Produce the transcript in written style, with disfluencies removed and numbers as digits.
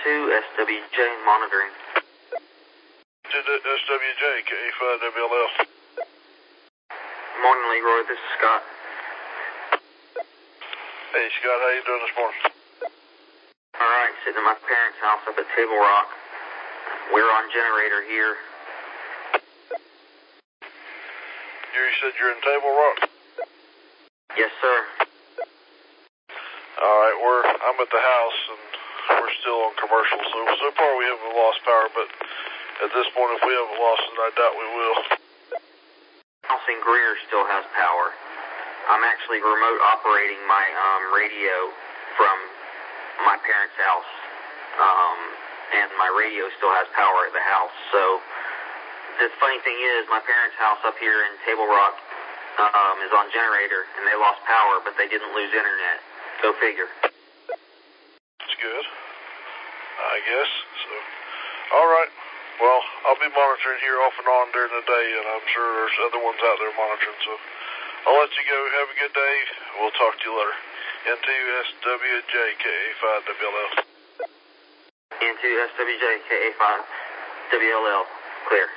SWJ monitoring. SWJ, KA5WLL. Morning, Leroy. This is Scott. Hey, Scott, how you doing this morning? All right, sitting at my parents' house up at Table Rock. We're on generator here. You said you're in Table Rock? Yes, sir. All right, I'm at the house, and we're still on commercial, so far we haven't lost power, but at this point, if we haven't lost it, I doubt we will. House in Greer still has power. I'm actually remote operating my radio from my parents' house, and my radio still has power at the house. So the funny thing is, my parents' house up here in Table Rock is on generator, and they lost power, but they didn't lose internet. Go figure. That's good, I guess. So, all right. Well, I'll be monitoring here off and on during the day, and I'm sure there's other ones out there monitoring, so I'll let you go. Have a good day. We'll talk to you later. N2SWJ, KA5WLL. N2SWJ, KA5WLL. Clear.